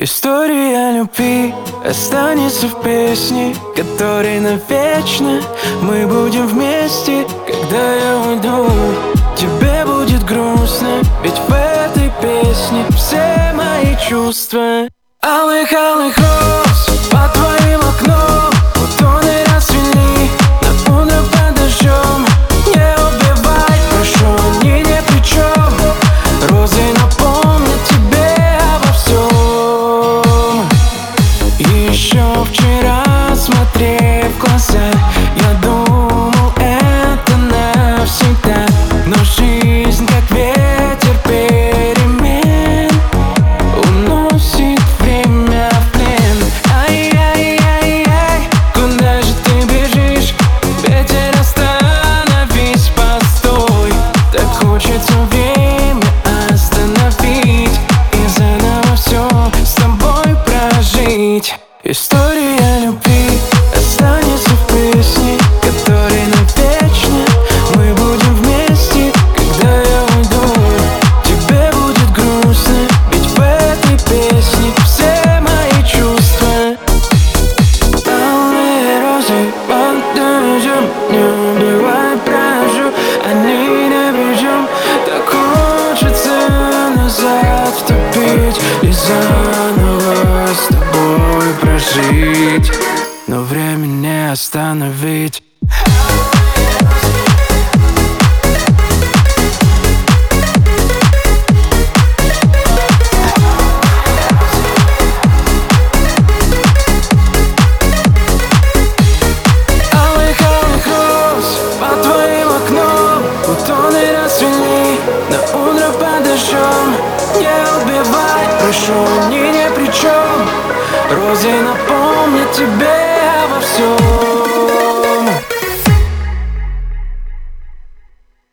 История любви останется в песне, которой навечно мы будем вместе. Когда я уйду, тебе будет грустно, ведь в этой песне все мои чувства. Алых-алых роз под твоим окном, бутоны расцвели на утро под дождем. Не убивай, прошу, они ни при чем. Розы напомнят тебе обо всем. Еще вчера, смотрев в глаза, я думал, это навсегда. Но жизнь, как ветер перемен, уносит время в плен. Ай-яй-яй-яй, куда же ты бежишь? Ветер, остановись, постой. Так хочется время остановить и заново все с тобой прожить. История любви останется в песне, которой навечно мы будем вместе. Когда я уйду, тебе будет грустно, ведь в этой песне все мои чувства. Алые розы под дождем, не убивай, прошу, они ни при чем. Так хочется назад втопить и заново с тобой прожить, но время не остановить. Алых-алых роз под твоим окном, бутоны расцвели на утро под дождем. Не убивай, прошу, они ни при чем. Розы напомнят тебе